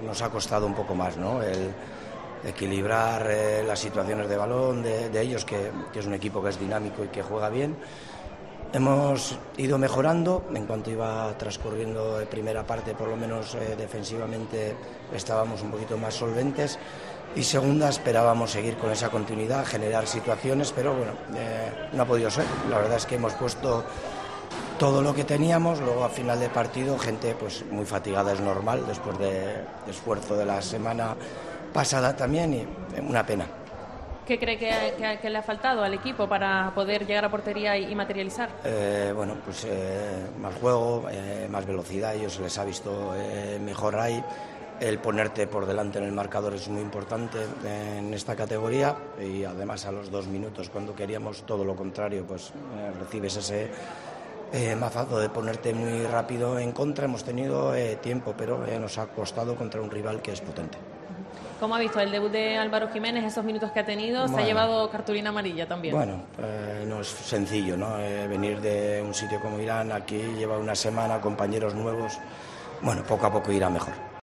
nos ha costado un poco más, ¿no? El equilibrar las situaciones de balón de ellos, que es un equipo que es dinámico y que juega bien. Hemos ido mejorando en cuanto iba transcurriendo primera parte, por lo menos defensivamente estábamos un poquito más solventes, y segunda esperábamos seguir con esa continuidad, generar situaciones, pero bueno, no ha podido ser. La verdad es que hemos puesto todo lo que teníamos, luego a final de partido gente pues muy fatigada, es normal, después de esfuerzo de la semana pasada también, y una pena. ¿Qué cree que le ha faltado al equipo para poder llegar a portería y materializar? Bueno, pues más juego, más velocidad, ellos se les ha visto mejor ahí. El ponerte por delante en el marcador es muy importante en esta categoría, y además a los 2 minutos, cuando queríamos todo lo contrario, pues recibes ese mazazo de ponerte muy rápido en contra. Hemos tenido tiempo, pero nos ha costado contra un rival que es potente. ¿Cómo ha visto el debut de Álvaro Jiménez, esos minutos que ha tenido? Bueno, se ha llevado cartulina amarilla también. Bueno, no es sencillo, ¿no? Venir de un sitio como Irán, aquí lleva una semana, compañeros nuevos. Bueno, poco a poco irá mejor.